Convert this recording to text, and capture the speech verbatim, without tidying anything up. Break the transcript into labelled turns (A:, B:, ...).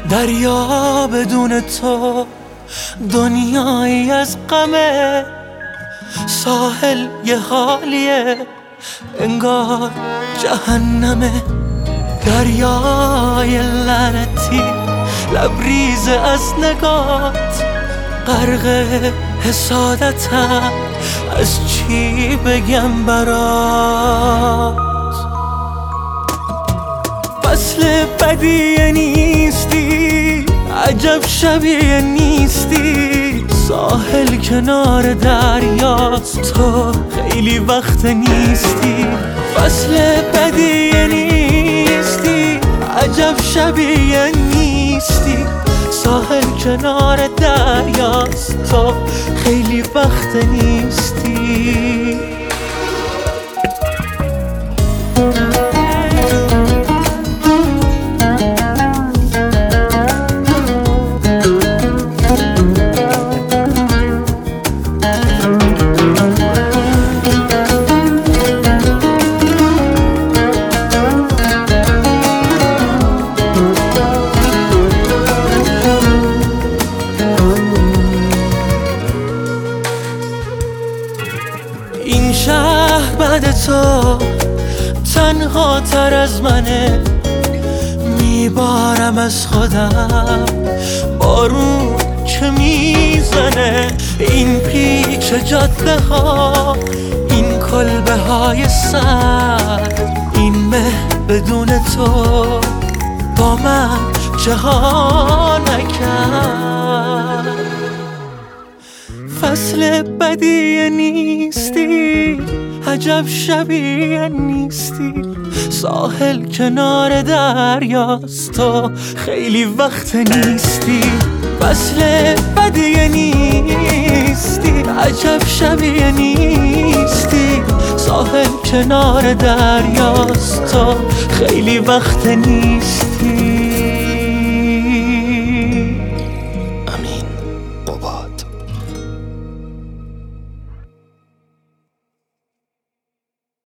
A: دریا بدون تو دنیایی از غمه، ساحل یه حالیه انگار جهنمه. دریای لعنتی لبریز از نگات، غرق حسادتم از چی بگم برات. فصل بدیه نیستی، عجب شبیه نیستی، ساحل کنار دریاست تو خیلی وقت نیستی. فصل بدیه نیستی، عجب شبیه نیستی، ساحل کنار دریاست تو خیلی وقت نیستی. این شهر بعد تو تنها تر از منه، میبارم از خودم بارون که میزنه. این پیچ جاده ها، این کلبه های سر، این مه بدون تو با من جهان نکرد. فصل بدیه نیستی، عجب شبیه نیستی، ساحل کنار دریاست تو خیلی وقت نیستی. فصل بدیه نیستی، عجب شبیه نیستی، ساحل کنار دریاست تو خیلی وقت نیستی.